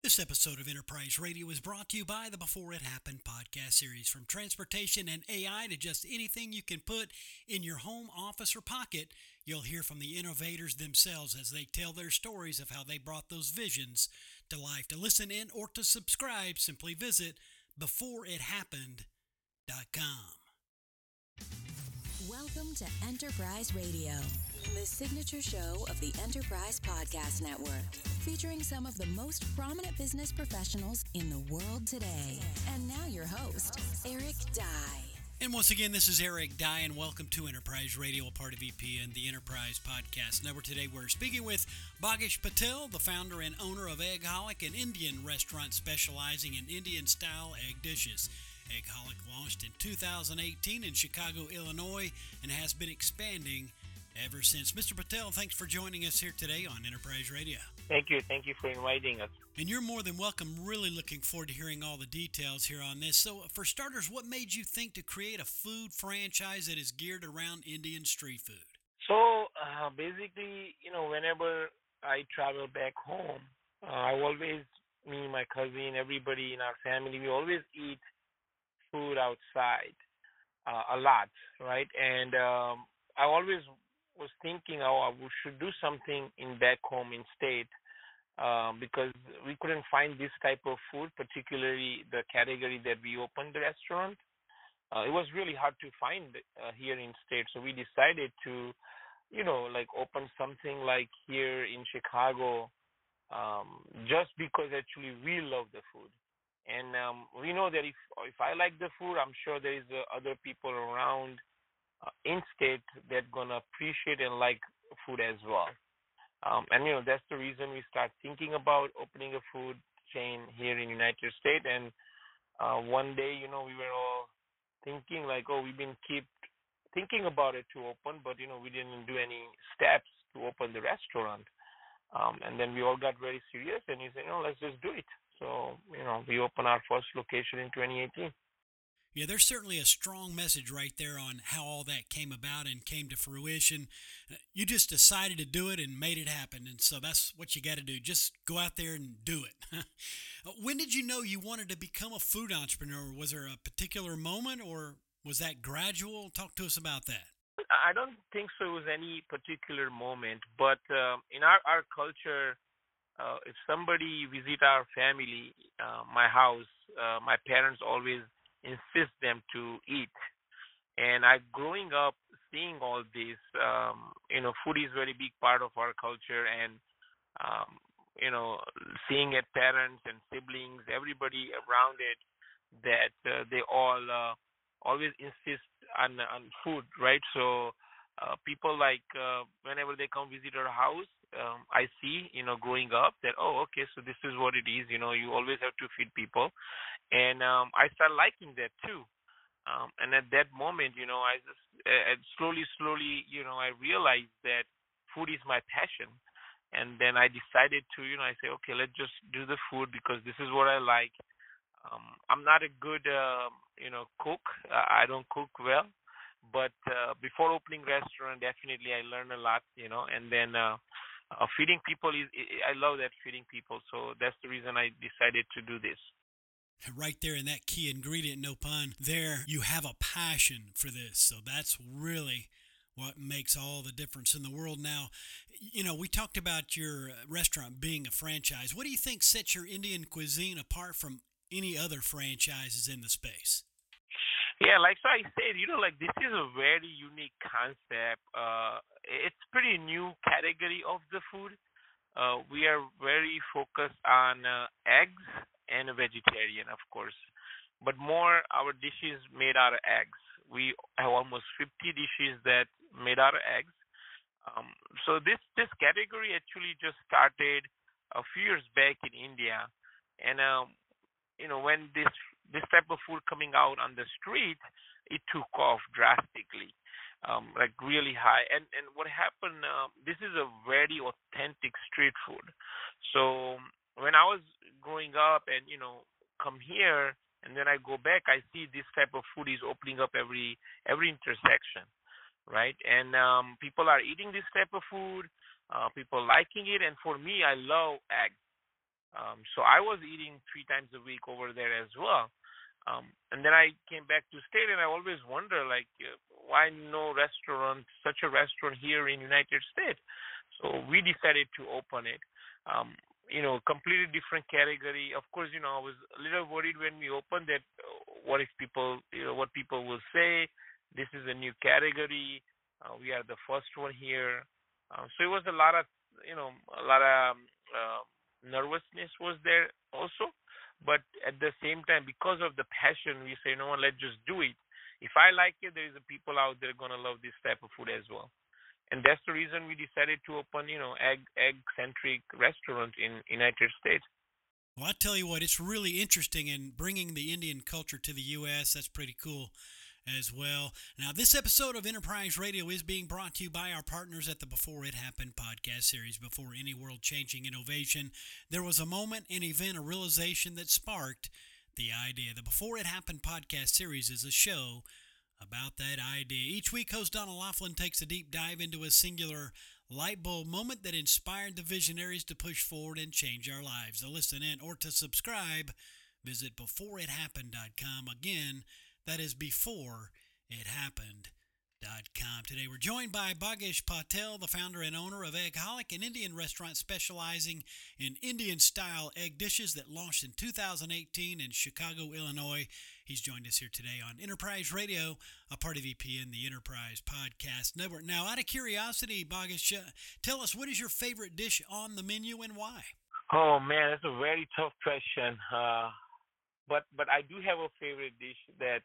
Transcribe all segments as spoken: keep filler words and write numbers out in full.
This episode of Enterprise Radio is brought to you by the Before It Happened podcast series. From transportation and A I to just anything you can put in your home, office, or pocket, you'll hear from the innovators themselves as they tell their stories of how they brought those visions to life. To listen in or to subscribe, simply visit before it happened dot com. Welcome to Enterprise Radio, the signature show of the Enterprise Podcast Network, featuring some of the most prominent business professionals in the world today. And now your host, Eric Dye. And once again, this is Eric Dye, and welcome to Enterprise Radio, a part of E P N, the Enterprise Podcast Network. Today we're speaking with Bhagesh Patel, the founder and owner of Eggholic, an Indian restaurant specializing in Indian-style egg dishes. Eggholic launched in two thousand eighteen in Chicago, Illinois, and has been expanding ever since. Mister Patel, thanks for joining us here today on Enterprise Radio. Thank you. Thank you for inviting us. And you're more than welcome. Really looking forward to hearing all the details here on this. So, for starters, what made you think to create a food franchise that is geared around Indian street food? So, uh, basically, you know, whenever I travel back home, uh, I always, me, my cousin, everybody in our family, we always eat food outside uh, a lot, right? And um, I always was thinking, oh, we should do something in back home in state um, because we couldn't find this type of food, particularly the category that we opened the restaurant. Uh, it was really hard to find uh, here in state, so we decided to, you know, like open something like here in Chicago, um, just because actually we love the food. And um, we know that if if I like the food, I'm sure there is uh, other people around uh, in state that gonna appreciate and like food as well. Um, and you know that's the reason we start thinking about opening a food chain here in United States. And uh, one day, you know, we were all thinking like, oh, we've been keep thinking about it to open, but you know we didn't do any steps to open the restaurant. Um, and then we all got very serious, and we said, no, let's just do it. So, you know, we opened our first location in twenty eighteen. Yeah, there's certainly a strong message right there on how all that came about and came to fruition. You just decided to do it and made it happen, and so that's what you got to do. Just go out there and do it. When did you know you wanted to become a food entrepreneur? Was there a particular moment, or was that gradual? Talk to us about that. I don't think so it was any particular moment, but um, in our, our culture, Uh, if somebody visit our family, uh, my house, uh, my parents always insist them to eat. And I, growing up, seeing all this, um, you know, food is a very big part of our culture, and um, you know, seeing it, parents and siblings, everybody around it, that uh, they all uh, always insist on on food, right? So uh, people like uh, whenever they come visit our house. Um, I see, you know, growing up that, oh, okay, so this is what it is. You know, you always have to feed people. And um, I started liking that too. Um, and at that moment, you know, I just uh, slowly, slowly, you know, I realized that food is my passion. And then I decided to, you know, I say, okay, let's just do the food because this is what I like. Um, I'm not a good, uh, you know, cook. Uh, I don't cook well. But uh, before opening restaurant, definitely I learned a lot, you know, and then uh, Uh, feeding people is, I love that feeding people. So that's the reason I decided to do this. Right there in that key ingredient, no pun, there you have a passion for this. So that's really what makes all the difference in the world. Now, you know, we talked about your restaurant being a franchise. What do you think sets your Indian cuisine apart from any other franchises in the space? Yeah, like so I said, you know, like this is a very unique concept. Uh, it's pretty new category of the food. Uh, we are very focused on uh, eggs and a vegetarian, of course, but more our dishes made out of eggs. We have almost fifty dishes that made out of eggs. Um, so this this category actually just started a few years back in India, and um, you know when this this type of food coming out on the street, it took off drastically, um, like really high. And and what happened? Um, this is a very authentic street food. So when I was growing up, and you know, come here, and then I go back, I see this type of food is opening up every every intersection, right? And um, people are eating this type of food. Uh, people liking it, and for me, I love eggs. Um, so I was eating three times a week over there as well. Um, and then I came back to state, and I always wonder, like, uh, why no restaurant, such a restaurant here in United States? So we decided to open it. Um, you know, completely different category. Of course, you know, I was a little worried when we opened that. Uh, what if people, you know, what people will say? This is a new category. Uh, we are the first one here. Uh, so it was a lot of, you know, a lot of um, uh, nervousness was there also. But at the same time, because of the passion, we say, no, let's just do it. If I like it, there is a people out there going to love this type of food as well. And that's the reason we decided to open, you know, egg egg centric restaurant in United States. Well, I tell you what, it's really interesting in bringing the Indian culture to the U S. That's pretty cool as well. Now, this episode of Enterprise Radio is being brought to you by our partners at the Before It Happened podcast series. Before any world-changing innovation, there was a moment, an event, a realization that sparked the idea. The Before It Happened podcast series is a show about that idea. Each week, host Donna Laughlin takes a deep dive into a singular light bulb moment that inspired the visionaries to push forward and change our lives. To listen in or to subscribe, visit before it happened dot com. Again, that is before it happened dot com. Today we're joined by Bhagesh Patel, the founder and owner of Eggholic, an Indian restaurant specializing in Indian-style egg dishes that launched in two thousand eighteen in Chicago, Illinois. He's joined us here today on Enterprise Radio, a part of E P N, the Enterprise Podcast Network. Now, out of curiosity, Bhagesh, uh, tell us, what is your favorite dish on the menu and why? Oh, man, that's a very tough question. Uh, but but I do have a favorite dish that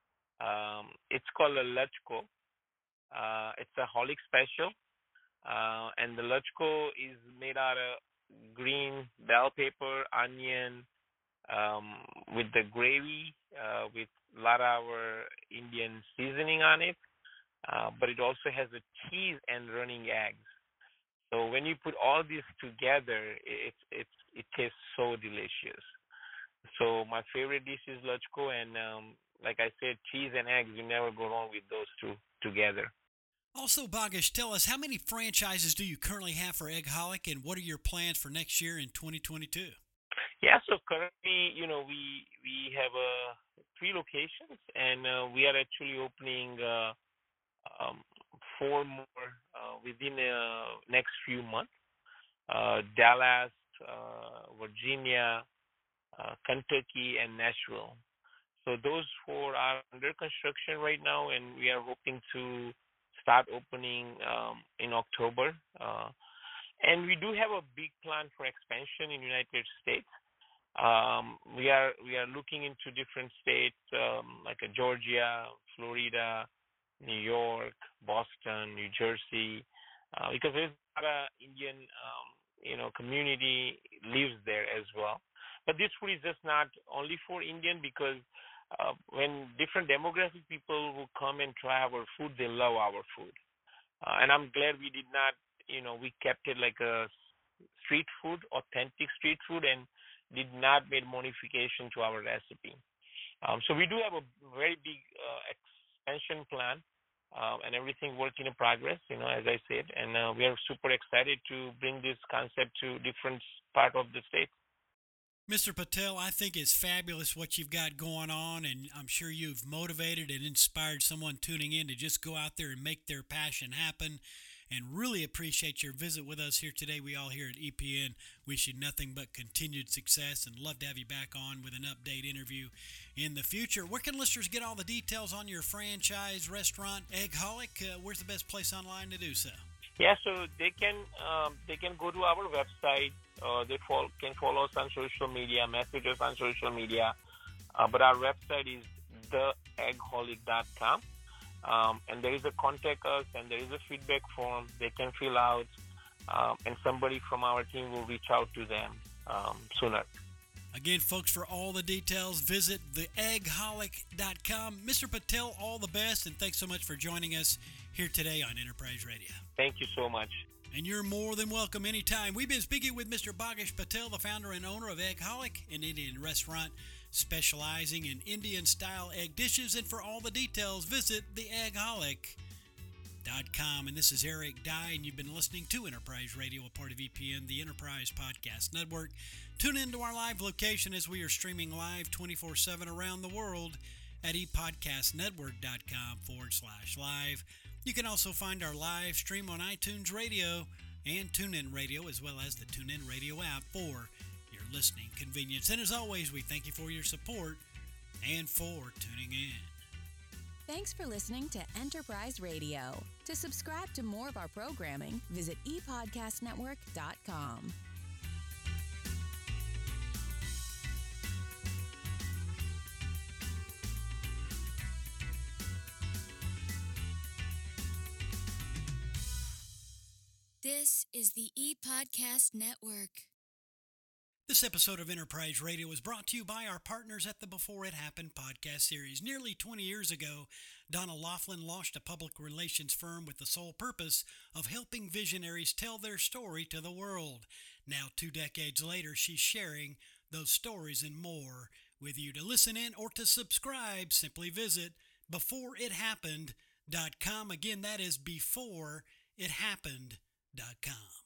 um, it's called a lachko. Uh, it's a holic special, uh, and the lachko is made out of green bell pepper, onion, um, with the gravy, uh, with a lot of our Indian seasoning on it, uh, but it also has a cheese and running eggs. So when you put all this together, it, it, it tastes so delicious. So my favorite dish is lachko, and um, like I said, cheese and eggs, you never go wrong with those two together. Also, Bhagesh, tell us, how many franchises do you currently have for Eggholic, and what are your plans for next year in twenty twenty-two? Yeah, so currently, you know, we we have uh, three locations, and uh, we are actually opening uh, um, four more uh, within the next few months. Uh, Dallas, uh, Virginia, uh, Kentucky, and Nashville. So those four are under construction right now, and we are hoping to start opening um, in October. Uh, and we do have a big plan for expansion in United States. Um, we are we are looking into different states um, like uh, Georgia, Florida, New York, Boston, New Jersey, uh, because there's a lot of Indian um, you know community lives there as well. But this food is just not only for Indian, because uh, when different demographic people who come and try our food, they love our food, uh, and I'm glad we did not you know we kept it like a street food, authentic street food, and did not make modification to our recipe. Um, so we do have a very big uh, expansion plan, uh, and everything work in progress, you know, as I said, and uh, we are super excited to bring this concept to different part of the state. Mister Patel, I think it's fabulous what you've got going on, and I'm sure you've motivated and inspired someone tuning in to just go out there and make their passion happen. And really appreciate your visit with us here today. We all here at E P N wish you nothing but continued success, and love to have you back on with an update interview in the future. Where can listeners get all the details on your franchise restaurant, Eggholic? Uh, where's the best place online to do so? Yeah, so they can um, they can go to our website. Uh, they follow, can follow us on social media, message us on social media. Uh, but our website is the eggholic dot com. Um, and there is a contact us, and there is a feedback form they can fill out, um, and somebody from our team will reach out to them um, sooner. Again, folks, for all the details, visit the eggholic dot com. Mister Patel, all the best, and thanks so much for joining us here today on Enterprise Radio. Thank you so much. And you're more than welcome anytime. We've been speaking with Mister Bhagesh Patel, the founder and owner of Eggholic, an Indian restaurant specializing in Indian-style egg dishes. And for all the details, visit the eggholic dot com. And this is Eric Dye, and you've been listening to Enterprise Radio, a part of E P N, the Enterprise Podcast Network. Tune into our live location as we are streaming live twenty-four seven around the world at epodcastnetwork.com forward slash live. You can also find our live stream on iTunes Radio and TuneIn Radio, as well as the TuneIn Radio app for your listening convenience. And as always, we thank you for your support and for tuning in. Thanks for listening to Enterprise Radio. To subscribe to more of our programming, visit e podcast network dot com. This is the ePodcast Network. This episode of Enterprise Radio is brought to you by our partners at the Before It Happened podcast series. Nearly twenty years ago, Donna Laughlin launched a public relations firm with the sole purpose of helping visionaries tell their story to the world. Now, two decades later, she's sharing those stories and more with you. To listen in or to subscribe, simply visit before it happened dot com. Again, that is before it happened dot com.